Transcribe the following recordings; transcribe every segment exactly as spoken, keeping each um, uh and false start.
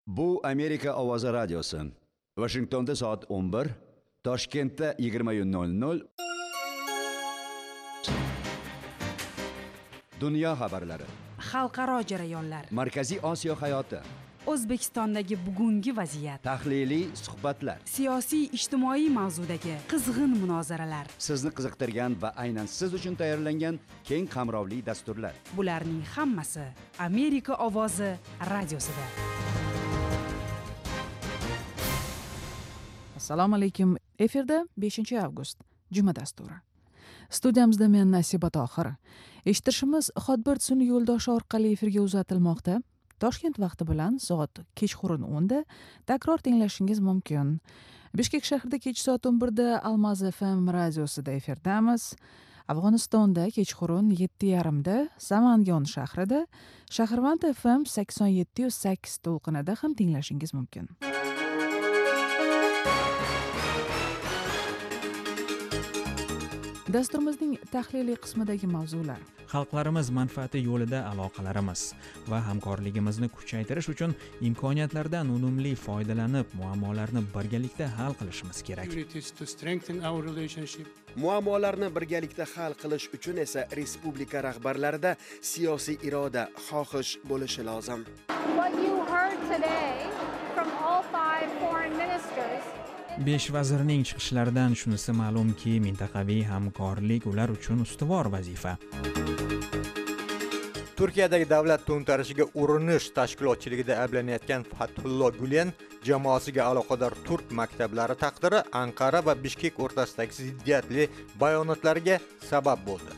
Bu Amerika Ovozi radiosi. Washingtonda soat o'n bir, Toshkentda yigirma nol nol. Dunyo xabarlari. Xalqaro jarayonlar. Markaziy Osiyo hayoti. O'zbekistondagi bugungi vaziyat. Tahliliy suhbatlar. Siyosiy ijtimoiy mavzudagi qizg'in munozaralar. Sizni qiziqtirgan va aynan siz uchun tayyorlangan keng qamrovli dasturlar. Bularning hammasi Amerika Ovozi radiosida. Assalomu alaykum. Efirda beshinchi avgust juma dasturi. Studiyamizda men Nasiba Tohir. Eshitishimiz Hotbird sun'iy yo'ldoshi orqali efirga uzatilmoqda. Toshkent vaqti bilan soat kechqurun o'nda takror tinglashingiz mumkin. Bishkek shahrida kech soat o'n birda Almaz F M radiosida efirdamiz. Afg'onistonda kechqurun yetti yarimda Samangon shahrida Shahrvand F M sakson yetti nuqta sakkiz to'lqinida ham tinglashingiz mumkin. Dasturimizning tahliliy qismidagi mavzular: xalqlarimiz manfaati yo'lida aloqalarimiz va hamkorligimizni kuchaytirish uchun imkoniyatlardan unumli foydalanib, muammolarni birgalikda hal qilishimiz kerak. Muammolarni birgalikda hal qilish uchun esa respublika rahbarlarida siyosiy iroda, xohish bo'lishi lozim. What you heard today from all five foreign ministers Besh vazirning chiqishlaridan shunisi ma'lumki, mintaqaviy hamkorlik ular uchun ustuvor vazifa. Turkiyadagi davlat to'ntarishiga urinish tashkilotchiligida ayblanayotgan Fathullo Gulen jamoasiga aloqador turk maktablari taqdiri Anqara va Bishkek o'rtasidagi ziddiyatli bayonotlarga sabab bo'ldi.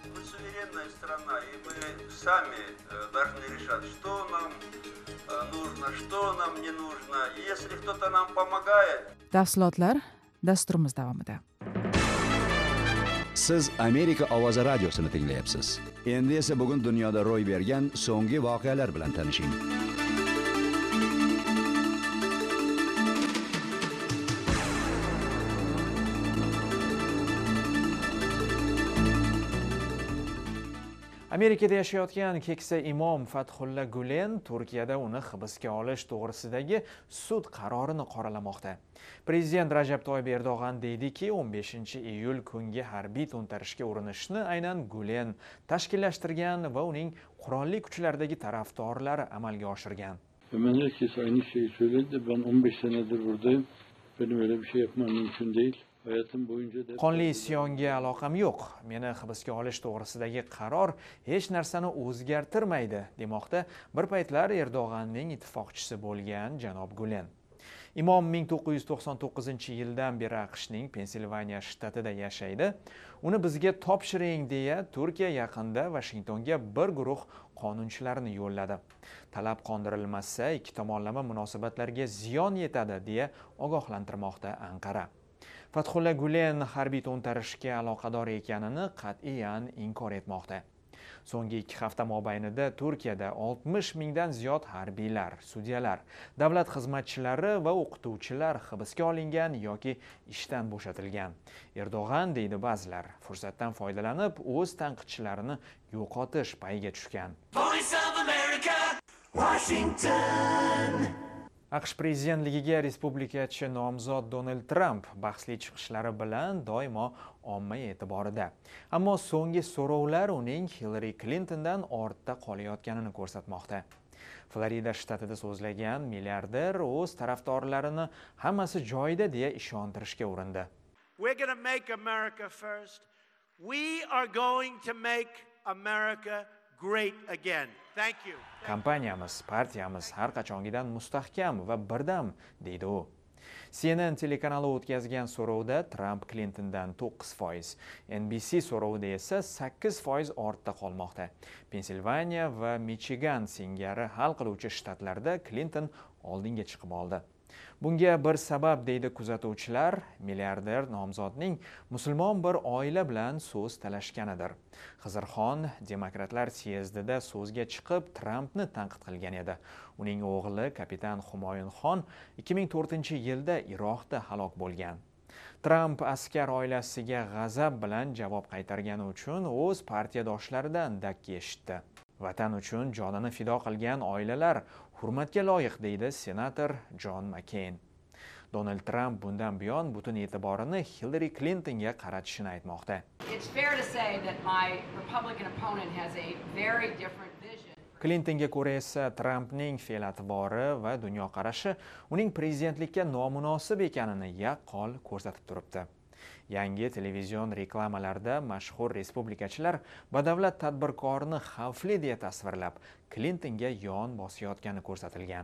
Tafsilotlar dasturimiz davomida. Siz Amerika Ovozi radiosini tinglayapsiz. Endi esa bugun dunyoda ro'y bergan so'nggi voqealar bilan tanishing. Amerikada yashayotgan keksa imom Fathulla Gulen Turkiyada uni hibsga olish to'g'risidagi sud qarorini qoralamoqda. Prezident Rajab Toyyib Erdo'g'an deydiki, o'n beshinchi iyul kungi harbiy to'ntarishga urinishni aynan Gulen tashkillashtirgan va uning qurolli kuchlardagi tarafdorlari amalga oshirgan. Hemen herkes aynı şeyi söyledi. Ben on beş senedir buradayım. Benim öyle bir şey yapmam mümkün değil. Qonli isyonga aloqam yo'q. Meni hibsga olish to'g'risidagi qaror hech narsani o'zgartirmaydi, demoqda bir paytlar Erdo'g'anning ittifoqchisi bo'lgan janob Gulen. Imom ming to'qqiz yuz to'qson to'qqizinchi yildan beri AQShning Pensilvaniya shtatida yashaydi. Uni bizga topshiring deya Turkiya yaqinda Washingtonga bir guruh qonunchilarni yo'lladi. Talab qondirilmasa, ikki tomonlama munosabatlarga ziyon yetadi deya ogohlantirmoqda Anqara. Fathulla Gulen harbiy to'ntarishga aloqador ekanini qat'iyan inkor etmoqda. So'nggi ikki hafta mobaynida Turkiyada oltmish mingdan ziyod harbiylar, sudyalar, davlat xizmatchilari va o'qituvchilar hibsga olingan yoki ishdan bo'shatilgan. Erdo'g'an, deydi ba'zilar, fursatdan foydalanib o'z tanqidchilarini yo'qotish payiga tushgan. Voice of America, Washington. AQSh prezidentligiga respublikachi nomzod Donald Trump bahsli chiqishlari bilan doimo omma e'tiborida. Ammo so'nggi so'rovlar uning Hillary Clintondan ortda qolayotganini ko'rsatmoqda. Florida shtatida so'zlagan milliarder o'z tarafdorlarini hammasi joyida deya ishontirishga urindi. We're going to make America first. We are going to make America great again. Thank you. Kompaniyamiz, partiyamiz har qachongidan mustahkam va birdam, deydi u. C N N telekanali o'tkazgan so'rovda Trump Clintondan to'qqiz foiz, N B C so'rovida esa sakkiz foiz ortda qolmoqda. Pensilvaniya va Michigan singari hal qiluvchi shtatlarda Clinton oldinga chiqib oldi. Bunga bir sabab, deydi kuzatuvchilar, milliarder nomzodning musulmon bir oila bilan so'z talashganidir. Xizrxon demokratlar syezdida so'zga chiqib Trampni tanqid qilgan edi. Uning o'g'li kapitan Humoyunxon ikki ming to'rtinchi yilda Iroqda halok bo'lgan. Trump askar oilasiga g'azab bilan javob qaytargani uchun o'z partiyadoshlaridan dakki eshitdi. Vatan uchun jonini fido qilgan oilalar hurmatga loyiq, deydi senator Jon McCain. Donald Trump bundan buyon butun e'tiborini Hillary Clintonga qaratishini aytmoqda. Clintonga ko'ra esa Trumpning fe'l-atvori va dunyoqarashi uning prezidentlikka nomunosib ekanini yaqqol ko'rsatib turibdi. Yangi televizion reklamalarda mashhur respublikachilar badavlat tadbirkorni xavfli deya tasvirlab, Clintonga yon bosayotgani ko'rsatilgan.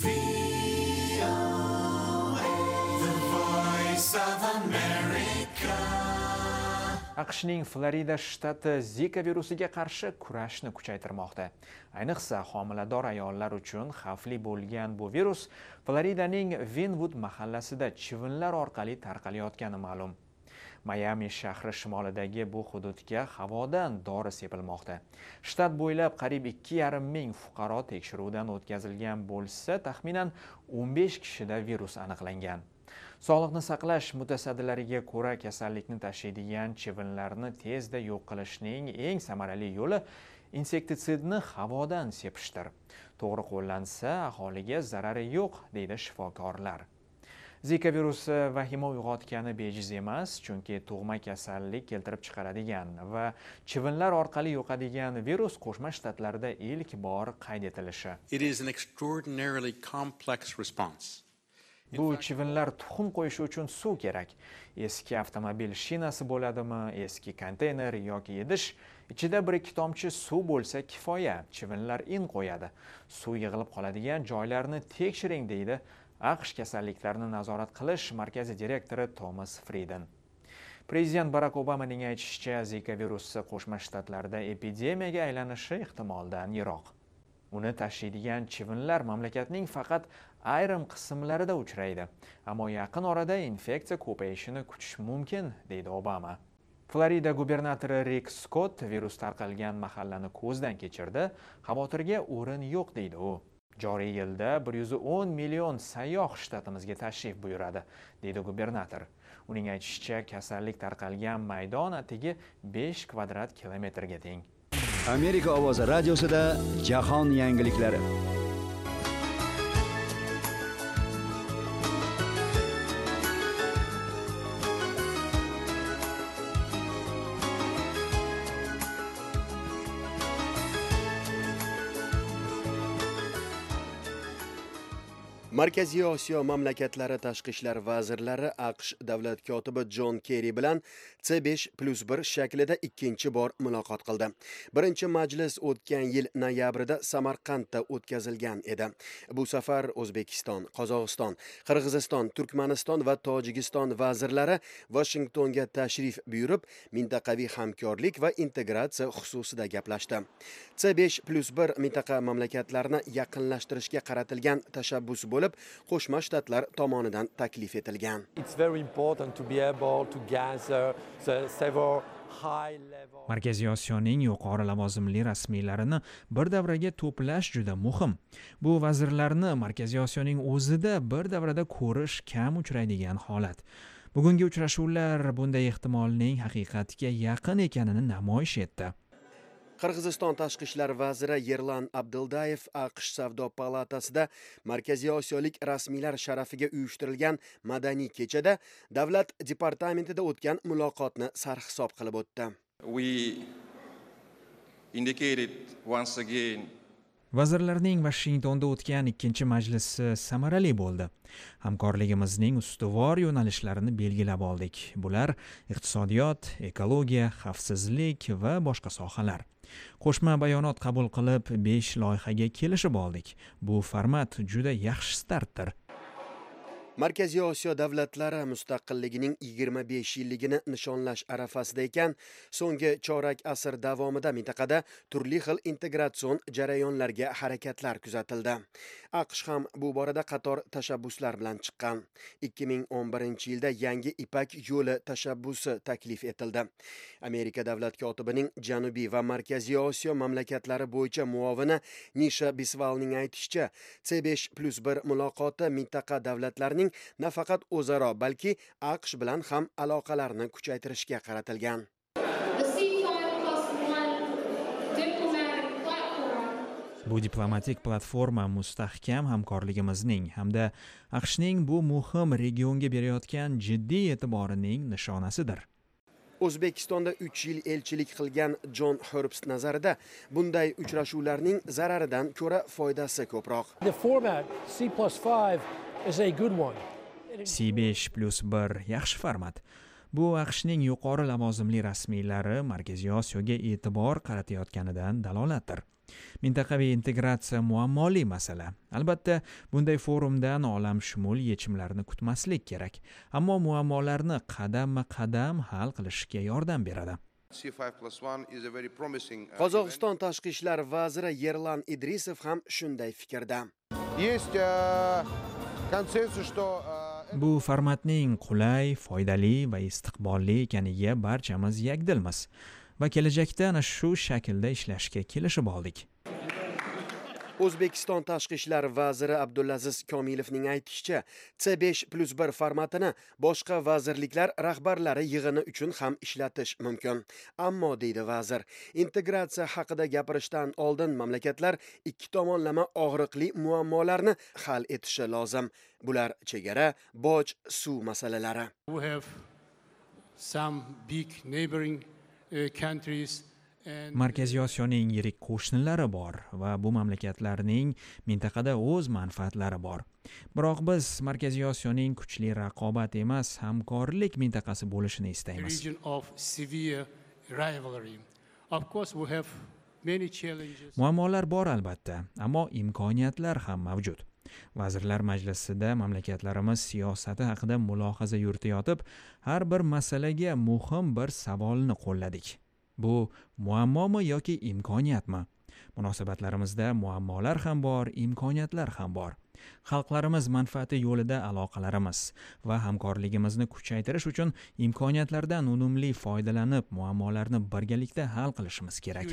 AQShning Florida shtati Zika virusiga qarshi kurashni kuchaytirmoqda. Ayniqsa homilador ayollar uchun xavfli bo'lgan bu virus Floridaning Wynwood mahallasida chivinlar orqali tarqalayotgani ma'lum. Miami shahri shimolidagi bu hududga havodan dori sepilmoqda. Shtat bo'ylab qariyb ikki yarim ming fuqaro tekshiruvdan o'tkazilgan bo'lsa, taxminan o'n besh kishida virus aniqlangan. Sog'liqni saqlash mutasaddilariga ko'ra, kasallikni tashiydigan chivinlarni tezda yo'q qilishning eng samarali yo'li insektitsidni havodan sepishdir. To'g'ri qo'llansa, aholiga zarari yo'q, deydi shifokorlar. Zika virusi vahima uyg'otgani bejiz emas, chunki tug'ma kasallik keltirib chiqaradigan va chivinlar orqali yuqadigan virus Qo'shma Shtatlarda ilk bor qayd etilishi. It is an extraordinarily complex response. Bu chivinlar tuxum qo'yishi uchun suv kerak. Eski avtomobil shinasi bo'ladimi, eski konteyner yoki idish, ichida bir ikki tomchi suv bo'lsa kifoya. Chivinlar in qo'yadi. Suv yig'ilib qoladigan joylarni tekshiring, deydi AQSh kasalliklarni nazorat qilish markazi direktori Thomas Frieden. Prezident Barack Obamaning aytishicha, Zika virusi Qo'shma Shtatlarda epidemiyaga aylanishi ehtimoldan yiroq. Uni tashiydigan chivinlar mamlakatning faqat ayrim qismlarida uchraydi, ammo yaqin orada infeksiya ko'payishini kutish mumkin, deydi Obama. Florida gubernatori Rick Scott virus tarqalgan mahallani ko'zdan kechirdi, xavotirga o'rin yo'q, deydi u. Joriy yilda bir yuz o'n million sayyoh shtatimizga tashrif buyuradi, deydi gubernator. Uning aytishicha, kasallik tarqalgan maydon atigi besh kvadrat kilometrga teng. Amerika ovozi radiosida jahon yangiliklari. Markaziy Osiyo mamlakatlari tashqi ishlar vazirlari AQSh davlat kotibi Jon Kerri bilan C besh plus bir shaklida ikkinchi bor muloqot qildi. Birinchi majlis o'tgan yil noyabrida Samarqandda o'tkazilgan edi. Bu safar O'zbekiston, Qozog'iston, Qirg'iziston, Turkmaniston va Tojikiston vazirlari Washingtonga tashrif buyurib, mintaqaviy hamkorlik va integratsiya xususida gaplashdi. C besh plus bir mintaqa mamlakatlarini yaqinlashtirishga qaratilgan tashabbus bo'lib, Qo'shma Shtatlar tomonidan taklif etilgan. Markaziy Osiyoning yuqori lavozimli rasmiylarini bir davraga to'plash juda muhim. Bu vazirlarni Markaziy Osiyoning o'zida bir davrada ko'rish kam uchraydigan holat. Bugungi uchrashuvlar bunday ehtimolning haqiqatga yaqin ekanini namoyish etdi. Qirg'iziston tashqi ishlar vaziri Yerlan Abduldayev AQSh Savdo palatasida Markaziy Osiyolik rasmiylar sharafiga uyushtirilgan madaniy kechada davlat departamentida o'tgan muloqotni sarhisob qilib o'tdi. We indicated once again Vazirlarning Washingtonda o'tgan ikkinchi majlisi samarali bo'ldi. Hamkorligimizning ustuvor yo'nalishlarini belgilab oldik. Bular iqtisodiyot, ekologiya, xavfsizlik va boshqa sohalar. Qo'shma bayonot qabul qilib, besh loyihaga kelishib oldik. Bu format juda yaxshi startdir. Markaziy Osiyo davlatlari mustaqilligining yigirma besh yilligini nishonlash arafasida ekan, so'nggi chorak asr davomida mintaqada turli xil integratsion jarayonlarga harakatlar kuzatildi. AQSh ham bu borada qator tashabbuslar bilan chiqqan. ikki ming o'n birinchi yilda yangi Ipak yo'li tashabbusi taklif etildi. Amerika davlat kotibining Janubiy va Markaziy Osiyo mamlakatlari bo'yicha muovini Nisha Bisvalning aytishicha, C besh plus bir muloqoti mintaqa davlatlarining nafaqat o'zaro, balki AQSh bilan ham aloqalarni kuchaytirishga qaratilgan. Bu diplomatik platforma mustahkam hamkorligimizning hamda AQShning bu muhim regionga berayotgan jiddiy e'tiborining nishonasidir. O'zbekistonda uch yil elchilik qilgan Jon Herbst nazarida bunday uchrashuvlarning zararidan ko'ra foydasi ko'proq. The format C plus five is a good one. C besh plus bir yaxshi format. Bu AQShning yuqori lavozimli rasmiylari Markaziy Osiyoga e'tibor qaratayotganidan dalolatdir. Mintaqaviy integratsiya muammoli masala. Albatta, bunday forumdan olamshumul yechimlarni kutmaslik kerak, ammo muammolarni qadamma-qadam hal qilishga yordam beradi. Qozog'iston tashqi ishlar vaziri Yerlan Idrisov ham shunday fikrda. Bu formatning qulay, foydali va istiqbolli ekaniga barchamiz yakdilmiz va kelajakda ana shu shaklda ishlashga kelishib oldik. O'zbekiston tashqi ishlar vaziri Abdulaziz Komilovning aytishicha, C besh plus bir formatini boshqa vazirliklar rahbarlari yig'ini uchun ham ishlatish mumkin. Ammo deydi vazir, integratsiya haqida gapirishdan oldin mamlakatlar ikki tomonlama og'riqli muammolarni hal etishi lozim. Bular chegara, boj, suv masalalari. We have some big neighboring uh, countries. Markaziy Osiyoning yirik qo'shnilari bor va bu mamlakatlarning mintaqada o'z manfaatlari bor. Biroq biz Markaziy Osiyoning kuchli raqobat emas, hamkorlik mintaqasi bo'lishini istaymiz. Muammolar bor albatta, ammo imkoniyatlar ham mavjud. Vazirlar Majlisida mamlakatlarimiz siyosati haqida mulohaza yuritayotib, har bir masalaga muhim bir savolni qo'lladik. Bu muammomi yoki imkoniyatmi? Munosabatlarimizda muammolar ham bor, imkoniyatlar ham bor. Xalqlarimiz manfaati yo'lida aloqalarimiz va hamkorligimizni kuchaytirish uchun imkoniyatlardan unumli foydalanib, muammolarni birgalikda hal qilishimiz kerak.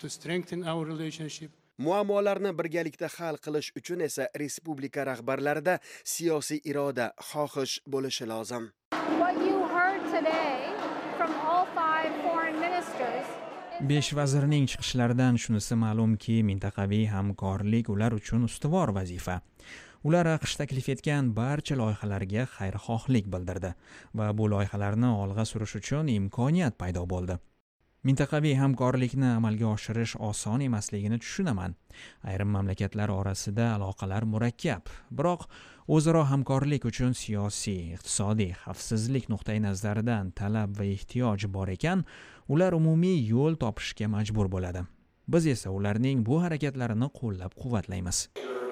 Muammolarni birgalikda hal qilish uchun esa respublika rahbarlarida siyosiy iroda, xohish bo'lishi lozim. What you heard today from all five foreign ministers Besh vazirning chiqishlaridan shunisi ma'lumki, mintaqaviy hamkorlik ular uchun ustuvor vazifa. Ular AQSh taklif etgan barcha loyihalarga xayrixohlik bildirdi va bu loyihalarni olg'a surish uchun imkoniyat paydo bo'ldi. Mintaqaviy hamkorlikni amalga oshirish oson emasligini tushunaman. Ayrim mamlakatlar orasida aloqalar murakkab, biroq o'zaro hamkorlik uchun siyosiy, iqtisodiy, xavfsizlik nuqtai nazaridan talab va ehtiyoj bor ekan, ular umumiy yo'l topishga majbur bo'ladi. Biz esa ularning bu harakatlarini qo'llab-quvvatlaymiz.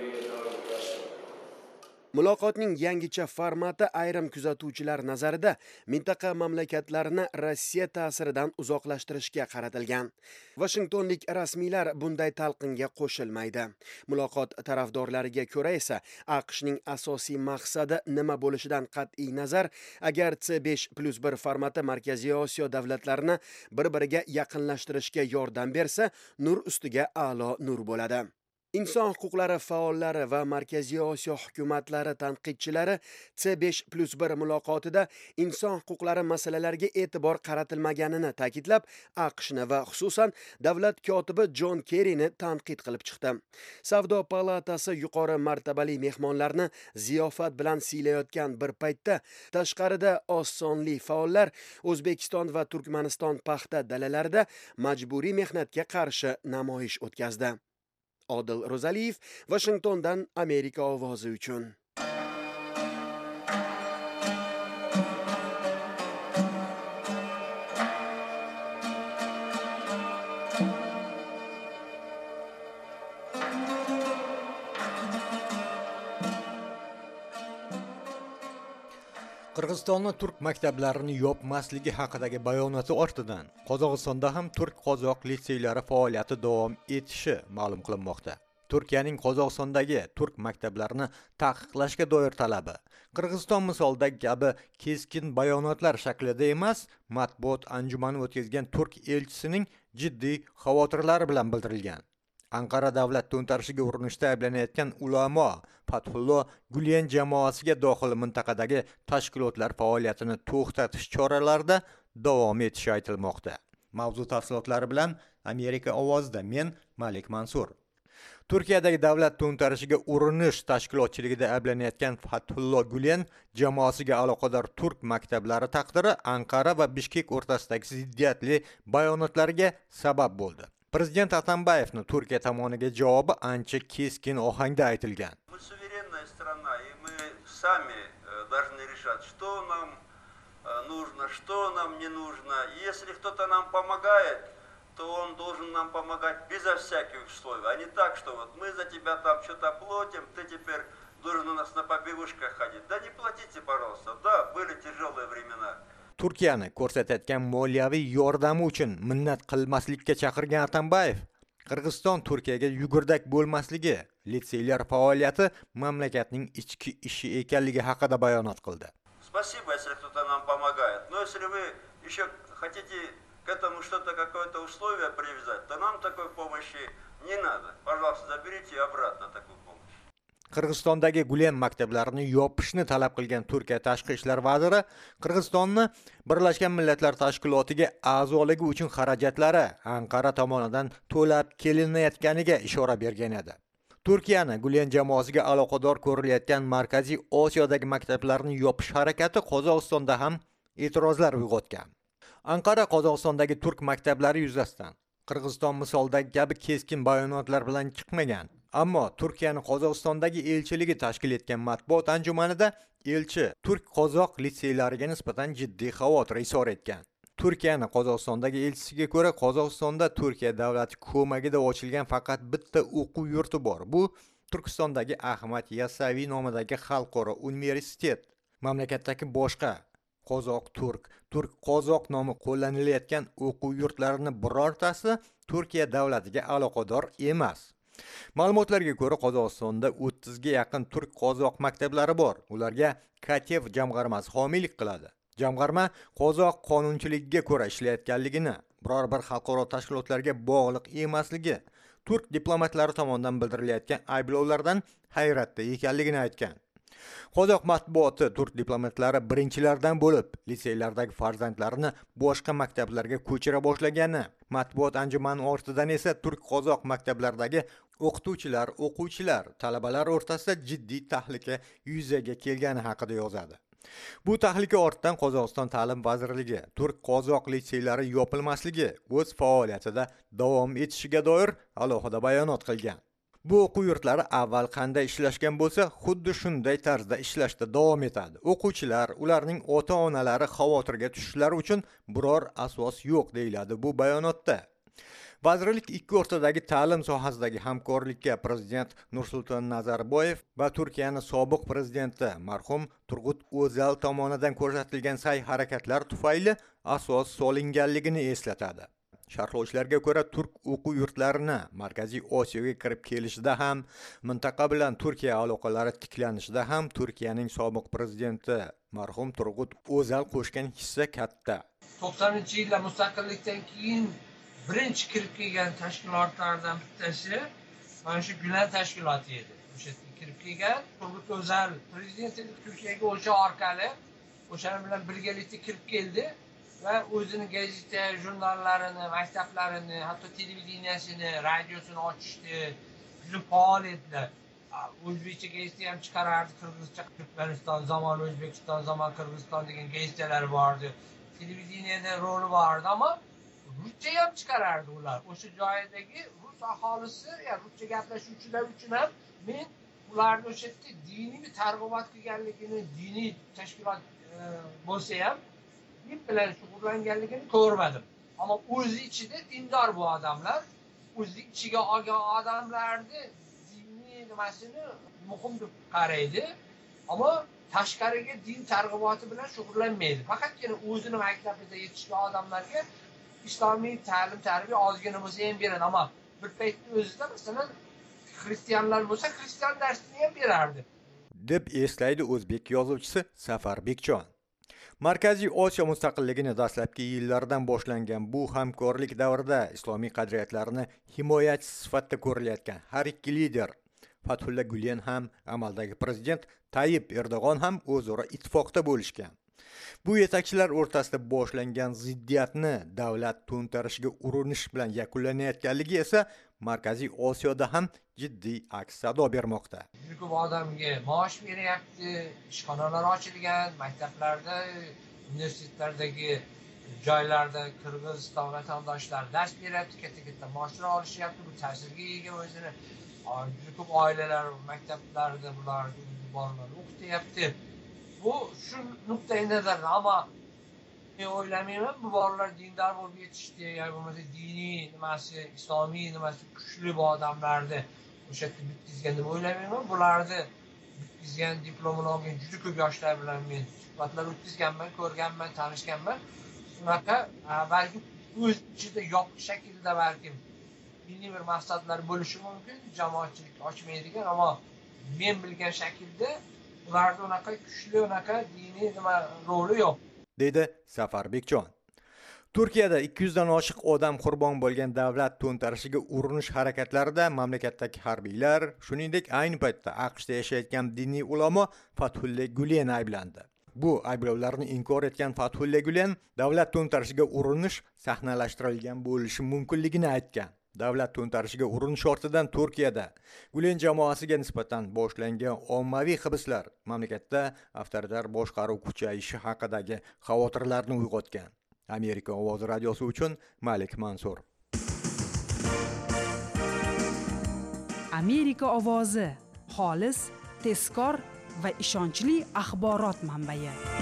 Muloqotning yangicha formati ayrim kuzatuvchilar nazarida mintaqa mamlakatlarini Rossiya ta'siridan uzoqlashtirishga qaratilgan. Washingtonlik rasmiylar bunday talqinga qo'shilmaydi. Muloqot tarafdorlariga ko'ra esa AQShning asosiy maqsadi nima bo'lishidan qat'iy nazar, agar C besh plus bir formati Markaziy Osiyo davlatlarini bir-biriga yaqinlashtirishga yordam bersa, nur ustiga a'lo nur bo'ladi. Inson huquqlari faollari va Markaziy Osiyo hukumatlari tanqidchilari C besh plus bir muloqotida inson huquqlari masalalariga e'tibor qaratilmaganini ta'kidlab, AQShni va xususan davlat kotibi Jon Kerrini tanqid qilib chiqdi. Savdo palatasi yuqori martabali mehmonlarni ziyofat bilan siylayotgan bir paytda tashqarida oz sonli faollar O'zbekiston va Turkmaniston paxta dalalarida majburiy mehnatga qarshi namoyish o'tkazdi. Odil Rozaliyev, Washingtondan Amerika ovozi uchun. Qirg'izistonning turk maktablarini yopmasligi haqidagi bayonoti ortidan Qozog'istonda ham turk-qozoq litseylari faoliyati davom etishi ma'lum qilinmoqda. Turkiyaning Qozog'istondagi turk maktablarini taqiqlashga doir talabi Qirg'iziston misolidagi kabi keskin bayonotlar shaklida emas, matbuot anjumani o'tkazgan turk elchisining jiddiy xavotirlari bilan bildirilgan. Anqara davlat to'ntarishiga urinishda ayblanayotgan ulamo Fathullo Gulen jamoasiga dohil mintaqadagi tashkilotlar faoliyatini to'xtatish choralarida davom etishi aytilmoqda. Mavzu tafsilotlari bilan Amerika ovozida men Malik Mansur. Turkiyadagi davlat to'ntarishiga urinish tashkilotchiligida ayblanayotgan Fathullo Gulen jamoasiga aloqador turk maktablari taqdiri Anqara va Bishkek o'rtasidagi ziddiyatli bayonotlariga sabab bo'ldi. Prezident Atambayevning Turkiya tomoniga javobi ancha keskin ohangda aytilgan. Мы суверенная страна, и мы сами должны решать, что нам нужно, что нам не нужно. Если кто-то нам помогает, то он должен нам помогать безо всяких условий, а не так, что вот мы за тебя там что-то платим, ты теперь должен у нас на побегушках ходить. Да не платите, пожалуйста. Да, были tяжелые времена. Turkiyani ko'rsatayotgan moliyaviy yordami uchun minnat qilmaslikka chaqirgan Atambayev, Qirg'iziston Turkiyaga yugurdak bo'lmasligi, litseylar faoliyati mamlakatning ichki ishi ekanligi haqida bayonot qildi. Спасибо, если кто-то нам помогает. Но если вы еще хотите к этому что-то, какое-то условие привязать, то нам такой помощи не надо. Пожалуйста, заберите обратно такую помощь. Qirg'izistondagi Gulen maktablarini yopishni talab qilgan Turkiya tashqi ishlar vaziri Qirg'izistonni Birlashgan Millatlar Tashkilotiga a'zoligi uchun xarajatlari Anqara tomonidan to'lab kelinayotganiga ishora bergan edi. Turkiyani Gulen jamoasiga aloqador ko'rilayotgan Markaziy Osiyodagi maktablarni yopish harakati Qozog'istonda ham e'tirozlar uyg'otgan. Anqara Qozog'istondagi turk maktablari yuzasidan Qirg'iziston misolidagi kabi keskin bayonotlar bilan chiqmagan. Ammo Turkiyaning Qozog'istondagi elchiligi tashkil etgan matbuot anjumanida elchi turk-qozoq litseylariga nisbatan jiddiy xavotir izhor etgan. Turkiyaning Qozog'istondagi elchisiga ko'ra, Qozog'istonda Turkiya davlati ko'magida ochilgan faqat bitta o'quv yurti bor. Bu Turkistondagi Ahmad Yasaviy nomidagi xalqaro universitet. Mamlakatdagi boshqa qozoq-turk, turk-qozoq nomi qo'llanilayotgan o'quv yurtlarining birortasi Turkiya davlatiga aloqador emas. Ma'lumotlarga ko'ra, Qozog'istonda o'ttizga yaqin turk-qozoq maktablari bor. Ularga Katev jamg'armasi homiylik qiladi. Jamg'arma qozoq qonunchiligiga ko'ra ishlayotganligini, biror bir xalqaro tashkilotlarga bog'liq emasligi, turk diplomatlari tomonidan bildirilayotgan ayblovlardan hayratda ekanligini aytgan. Qozoq matbuoti turk diplomatlari birinchilardan bo'lib, liseylardagi farzandlarini boshqa maktablarga ko'chira boshlagani, matbuot anjumani ortidan esa turk-qozoq maktablaridagi o'qituvchilar, o'quvchilar, talabalar o'rtasida jiddiy tahlika yuzaga kelgani haqida yozadi. Bu tahlika ortidan Qozog'iston Ta'lim vazirligi turk-qozoq liseylari yopilmasligi o'z faoliyatida davom etishiga doir alohida bayonot qilgan. Bu o'quv yurtlari avval qanday ishlashgan bo'lsa, xuddi shunday tarzda ishlashda davom etadi. O'quvchilar, ularning ota-onalari xavotirga tushishlari uchun biror asos yo'q deyiladi bu bayonotda. Vazirlik ikki o'rtadagi ta'lim sohasidagi hamkorlikka Prezident Nursulton Nazarboyev va Turkiyaning sobiq prezidenti marhum Turg'ut O'zal tomonidan ko'rsatilgan sa'y-harakatlar tufayli asos solinganligini eslatadi. Sharhlovchilarga ko'ra, turk o'quv yurtlarini Markaziy Osiyoga kirib kelishida ham, mintaqa bilan Turkiya aloqalari tiklanishida ham Turkiyaning sobiq prezidenti marhum Turg'ut O'zal qo'shgan hissa katta. to'qsoninchi yillar mustaqillikdan keyin birinchi kirib kelgan tashkilotlardan bittasi mana shu Gulen tashkiloti edi. O'sha kirib kelgan Turg'ut O'zal prezidentlik Turkiyaga o'sha orqali o'shalar bilan birgalikda kirib keldi va o'zining gazeta, jurnallarini, maktablarini, hatto televideniyasini, radiosini ochishdi, juda faol edilar. O'zbekcha gazeta ham chiqarardi, qirg'izcha Turkmaniston, Zamon O'zbekiston, Zamon Qirg'iziston degan gazetalar bordi. Televideniyada roli bordi, ammo ruscha ham chiqarardi ular. O'sha joydagi rus aholisi, ya'ni ruscha gaplashuvchilar uchun ham men ularni o'sha yerda diniy targ'ibot qilganligini, diniy tashkilot bo'lsa ham din bilan shug'ullanganligini ko'rmadim. Ammo o'zi ichida dindor bu odamlar, o'zi ichiga olgan odamlarni diniy nimasini muhim deb qaraydi, ammo tashqariga din targ'iboti bilan shug'ullanmaydi. Faqatgina o'zini maktabida yetishgan odamlarga islomiy ta'lim tarbiya ozgina bo'lsa ham beradi, ammo bir paytda o'zida masalan xristianlar bo'lsa xristian darsini ham berardi deb eslaydi o'zbek yozuvchisi Safar Bekjon. Markaziy Osiyo mustaqilligini dastlabki yillardan boshlangan bu hamkorlik davrida islomiy qadriyatlarni himoyachi sifatida ko'rilayotgan har ikki lider Fathullo Gulen ham, amaldagi prezident Tayyip Erdo'g'on ham o'zaro ittifoqda bo'lishgan. Bu yetakchilar o'rtasida boshlangan ziddiyatni davlat to'ntarishiga urinish bilan yakunlanayotganligi esa Markaziy Osiyoda ham jiddiy aks sado bermoqda. Juda ko'p odamga maosh beryapti, ishxonalar ochilgan, maktablarda, universitetlardagi joylarda Qirg'iziston vatandoshlar dars beryapti, katta-katta maoshlar olishyapti. Bu ta'sirga ega o'zini. Juda ko'p oilalar maktablarda bular bolalarni o'qityapti. Bu shu nuqtai nazardan, ammo men o'ylamayman bu bolalar dindor bo'lib yetishdi yoki bo'lmasa diniy nimasi, islomiy nimasi kuchli bu odamlarni o'sha yerda bitkizgan deb o'ylamayman. Bularni bitkizgan, diplomini olgan juda ko'p yoshlar bilan men suhbatlar o'tkazganman, ko'rganman, tanishganman. Unaqa balki o'z ichida yopiq shaklda balki diniy bir maqsadlar bo'lishi mumkin, jamoatchilik ochmaydigan, ammo men bilgan shaklda ularda unaqa kuchli, unaqa diniy nima roli yo'q, deydi Safarbekjon. Turkiyada ikki yuz dan oshiq odam qurbon bo'lgan davlat to'ntarishiga urinish harakatlarida mamlakatdagi harbiylar, shuningdek ayni paytda AQShda yashayotgan diniy ulamo Fathullah Gulen ayblandi. Bu ayblovlarni inkor etgan Fathullah Gulen davlat to'ntarishiga urinish sahnalashtirilgan bo'lishi mumkinligini aytgan. Davlat to'ntarishiga urinish ortidan Turkiyada Gulen jamoasiga nisbatan boshlangan ommaviy hibslar mamlakatda avtoritar boshqaruv kuchayishi haqidagi xavotirlarni uyg'otgan. Amerika ovozi radiosi uchun Malik Mansur. Amerika ovozi xolis, tezkor va ishonchli axborot manbai.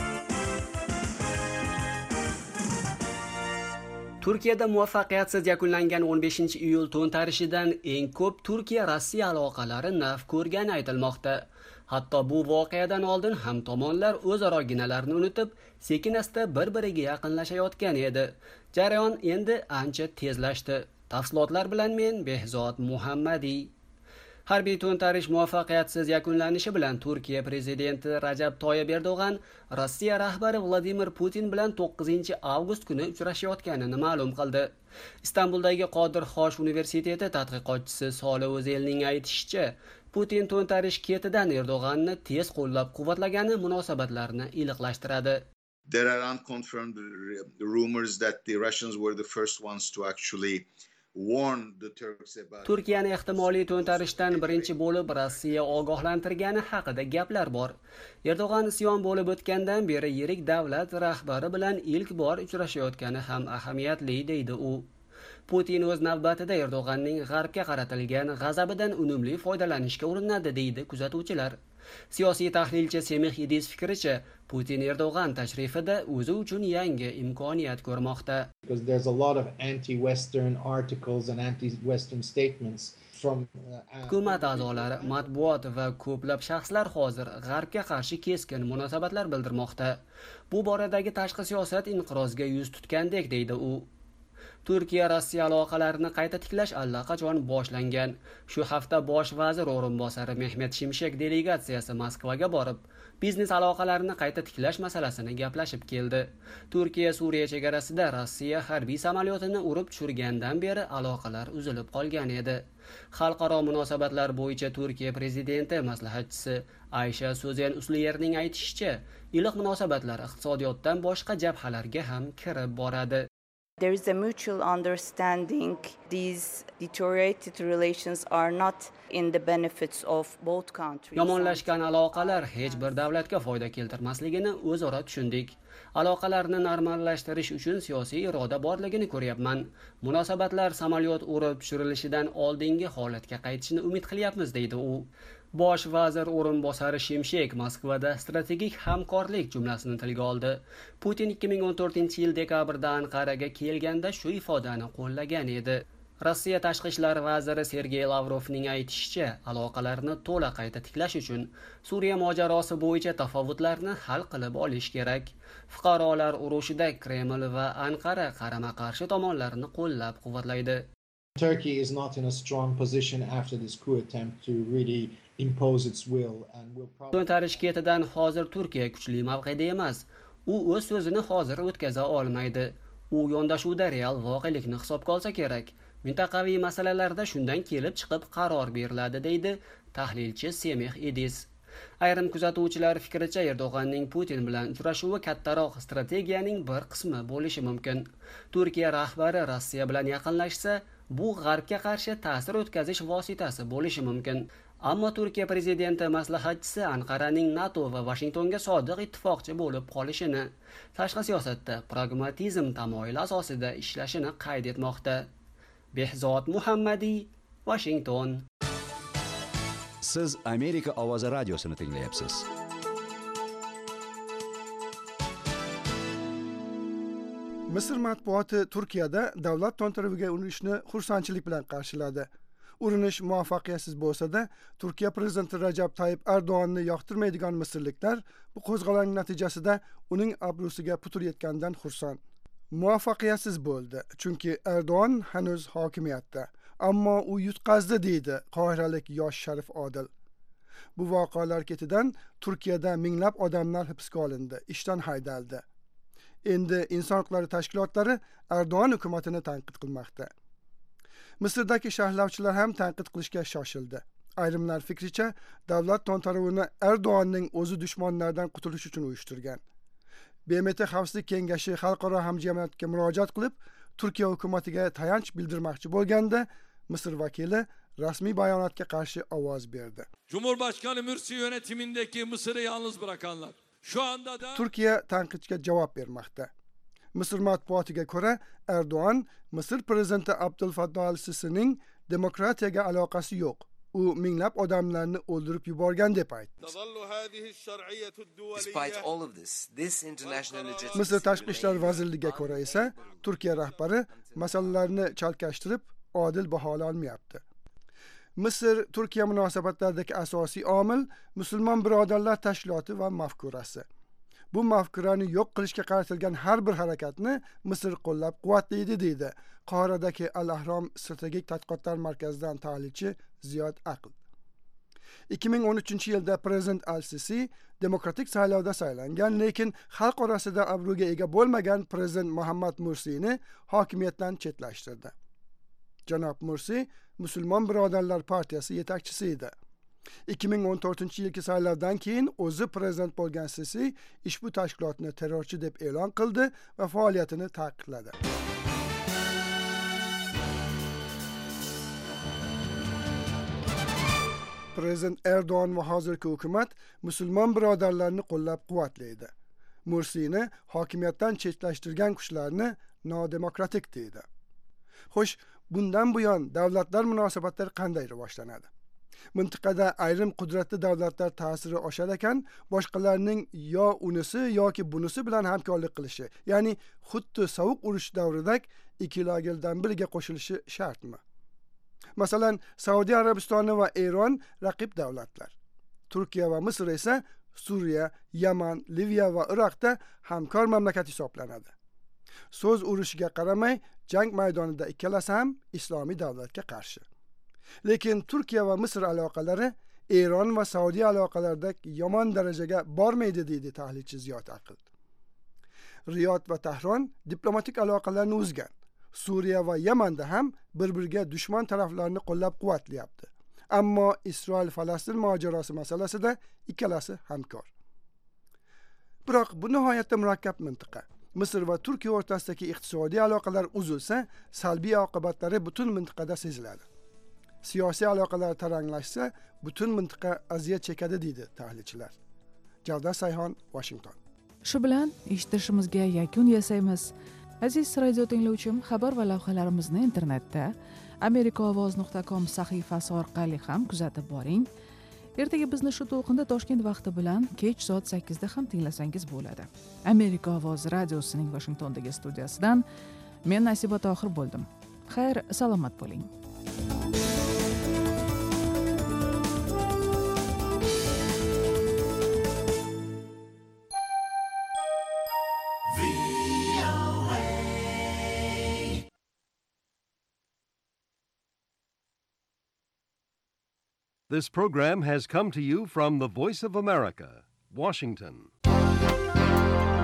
Turkiyada muvaffaqiyatsiz yakunlangan o'n beshinchi iyul to'ntarishidan eng ko'p Turkiya-Rossiya aloqalari naf ko'rgani aytilmoqda. Hatto bu voqeadan oldin ham tomonlar o'zaro ginalarni unutib, sekin-asta bir-biriga yaqinlashayotgan edi. Jarayon endi ancha tezlashdi. Tafsilotlar bilan men Behzod Muhammadiy. Harbiy to'ntarish muvaffaqiyatsiz yakunlanishi bilan Turkiya prezidenti Rajab Toyyib Erdo'g'an Rossiya rahbari Vladimir Putin bilan to'qqizinchi avgust kuni uchrashayotganini ma'lum qildi. Istanbuldagi Qodir Xosh universiteti tadqiqotchisi Solih O'zelning aytishicha, Putin to'ntarish ketidan Erdo'g'anni tez qo'llab-quvvatlagani munosabatlarni iliqlashtiradi. There are unconfirmed rumors that the Russians were the first ones to actually Turkiyani ehtimoliy to'ntarishdan birinchi bo'lib Rossiya ogohlantirgani haqida gaplar bor. Erdo'g'an isyon bo'lib o'tgandan beri yirik davlat rahbari bilan ilk bor uchrashayotgani ham ahamiyatli, deydi u. Putin o'z navbatida Erdo'g'anning g'arbga qaratilgan g'azabidan unumli foydalanishga urinadi, deydi kuzatuvchilar. Siyosiy tahlilchi Semih Idiz fikricha, Putin Erdo'g'an tashrifida o'zi uchun yangi imkoniyat ko'rmoqda. Because there's a lot of anti-Western articles and anti-Western statements from hukumat a'zolari, matbuot va ko'plab shaxslar hozir g'arbga qarshi keskin munosabatlar bildirmoqda. Bu boradagi tashqi siyosat inqirozga yuz tutgandek, deydi u. Turkiya-Rossiya aloqalarini qayta tiklash allaqachon boshlangan. Shu hafta bosh vazir o'rinbosari Mehmet Shimshek delegatsiyasi Moskvaga borib, biznes aloqalarini qayta tiklash masalasini gaplashib keldi. Turkiya Suriya chegarasida Rossiya harbiy samolyotini urib tushirgandan beri aloqalar uzilib qolgan edi. Xalqaro munosabatlar bo'yicha Turkiya prezidenti maslahatchisi Aysha So'zen Usliyerning aytishicha, iliq munosabatlar iqtisodiyotdan boshqa jabhalarga ham kirib boradi. There is a mutual understanding these deteriorated relations are not in the benefits of both countries. Yomonlashgan aloqalar hech bir davlatga foyda keltirmasligini o'zaro tushundik. Aloqalarni normallashtirish uchun siyosiy iroda borligini ko'ryapman. Munosabatlar samolyot urib tushirilishidan oldingi holatga qaytishini umid qilyapmiz, deydi u. Bosh vazir o'rinbosari Shimshek Moskvada strategik hamkorlik jumlasini tilga oldi. Putin ikki ming o'n to'rtinchi yil dekabrda Anqaraga kelganda shu ifodani qo'llagan edi. Rossiya tashqi ishlar vaziri Sergey Lavrovning aytishicha, aloqalarni to'la qayta tiklash uchun Suriya mojarosi bo'yicha tafovutlarni hal qilib olish kerak. Fuqarolar urushida Kreml va Anqara qarama-qarshi tomonlarni qo'llab-quvvatlaydi. Turkey is not in a strong position after this coup attempt to really impose its will and will probably To'ntarish ketidan hozir Turkiya kuchli mavqeda emas. U o'z so'zini hozir o'tkaza olmaydi. U yondashuvda real voqelikni hisobga olsa kerak. Mintaqaviy masalalarda shundan kelib chiqib qaror beriladi, deydi tahlilchi Semih Idiz. Ayrim kuzatuvchilar fikricha Erdo'g'anning Putin bilan uchrashuvi kattaroq strategiyaning bir qismi bo'lishi mumkin. Turkiya rahbari Rossiya bilan yaqinlashsa, bu G'arbga qarshi ta'sir o'tkazish vositasi bo'lishi mumkin. Ammo Turkiya prezidenti maslahatchisi Anqaraning NATO va Vashingtonga sodiq ittifoqchi bo'lib qolishini, tashqi siyosatda pragmatizm tamoyili asosida ishlashini qayd etmoqda. Behzod Muhammadiy, Washington. Siz Amerika ovozi radiosini tinglayapsiz. Misr matbuoti Turkiyada davlat to'ntariviga urinishni xursandchilik bilan qarshiladi. Urinish muvaffaqiyatsiz bo'lsa-da, Turkiya prezidenti Rajab Tayyip Erdo'g'onni yoqtirmaydigan misrliklar bu qo'zg'olon natijasida uning obro'siga putur yetgandan xursand. Muvaffaqiyatsiz bo'ldi, chunki Erdo'g'on hanuz hokimiyatda, ammo u yutqazdi deydi qohiralik yosh Sharif Odil. Bu voqealar ketidan Turkiyada minglab odamlar hibsga olindi, ishdan haydaldi. Endi inson huquqlari tashkilotlari Erdo'g'on hukumatini tanqid qilmoqda. Misrdagi sharhlovchilar ham tanqid qilishga shoshildi. Ayrimlar fikricha, davlat to'ntaruvini Erdo'g'onning o'zi dushmanlardan qutulish uchun uyushtirgan. B M T Xavfsizlik kengashi xalqaro hamjamiyatga murojaat qilib, Turkiya hukumatiga tayanch bildirmoqchi bo'lganda, Misr vakili rasmiy bayonotga qarshi ovoz berdi. Cumhurbaşkanı Mürsi yönetimindeki Mısır'ı yalnız bırakanlar. Şu anda da Turkiya tanqidga javob bermoqda. Misr matbuotiga ko'ra, Erdo'g'on Misr prezidenti Abdulfatto al-Sisining demokratiyaga aloqasi yo'q. U minglab odamlarni o'ldirib yuborgan deb aytdi. Despite all of this, this international legitimacy Misr tashqi ishlar vazirligiga ko'ra esa, Turkiya rahbari masalalarni chalkashtirib, odil bahola olmayapti. Misr Turkiya munosabatlaridagi asosiy omil musulmon birodarlar tashkiloti va mafkurasi. Bu mafkurani yo'q qilishga qaratilgan har bir harakatni Misr qo'llab-quvvatlaydi deydi Qohiradagi Al-Ahrom strategik tadqiqotlar markazidan tahlilchi Ziyod Aql. ikki ming o'n uchinchi yilda prezident Al-Sisi demokratik saylovda saylangan, lekin xalq orasida obro'ga ega bo'lmagan prezident Muhammad Mursini hokimiyatdan chetlashtirdi. Janob Mursi Musulmon birodarlar partiyasi yetakchisi edi. ikki ming o'n to'rtinchi yilgi saylovdan keyin o'zi prezident bo'lgan Sisi ushbu tashkilotni terrorchi deb e'lon qildi va faoliyatini taqiqladi. Prezident Erdo'g'on va hozirgi hukumat musulmon birodarlarni qo'llab-quvvatlaydi. Mursini hokimiyatdan chetlashtirgan kuchlarni nodemokratik deydi. Xo'sh, bundan buyon davlatlar munosabatlari qanday rivojlanadi? Mintaqada ayrim qudratli davlatlar ta'siri oshar ekan, boshqalarning yo unisi yoki bunisi bilan hamkorlik qilishi, ya'ni xuddi sovuq urush davridek ikki lagerdan biriga qo'shilishi shartmi? Masalan, Saudiya Arabistoni va Eron raqib davlatlar. Turkiya va Misr esa Suriya, Yaman, Liviya va Iroqda hamkor mamlakat hisoblanadi. So'z urushiga qaramay, jang maydonida ikkalasi ham islomiy davlatga qarshi. Lekin Turkiya va Misr aloqalari Eron va Saudiya aloqalaridek yomon darajaga bormaydi deydi tahlilchi Ziyod Aql. Riyod va Tahron diplomatik aloqalarni uzgan. Suriya va Yamanda ham bir-biriga dushman taraflarni qo'llab-quvvatlayapti. Ammo Isroil-Falastin mojarosi masalasida ikkalasi hamkor. Biroq bu nihoyatda murakkab mintaqa. Misr va Turkiya o'rtasidagi iqtisodiy aloqalar uzilsa, salbiy oqibatlari butun mintaqada seziladi. Siyosiy aloqalar taranglashsa, butun mintaqa aziyat chekadi deydi tahlilchilar. Javda Sayhon, Washington. Shu bilan eshitishimizga yakun yasaymiz. Aziz radio tinglovchim, xabar va lavhalarimizni internetda amerikaovoz nuqta com sahifasi orqali ham kuzatib boring. Ertaga bizni shu to'lqinda Toshkent vaqti bilan kech soat sakkizda ham tinglasangiz bo'ladi. Amerika ovoz radiosining Washingtondagi studiyasidan men Nasiba Tohir bo'ldim. Xayr, salomat bo'ling. This program has come to you from the Voice of America, Washington.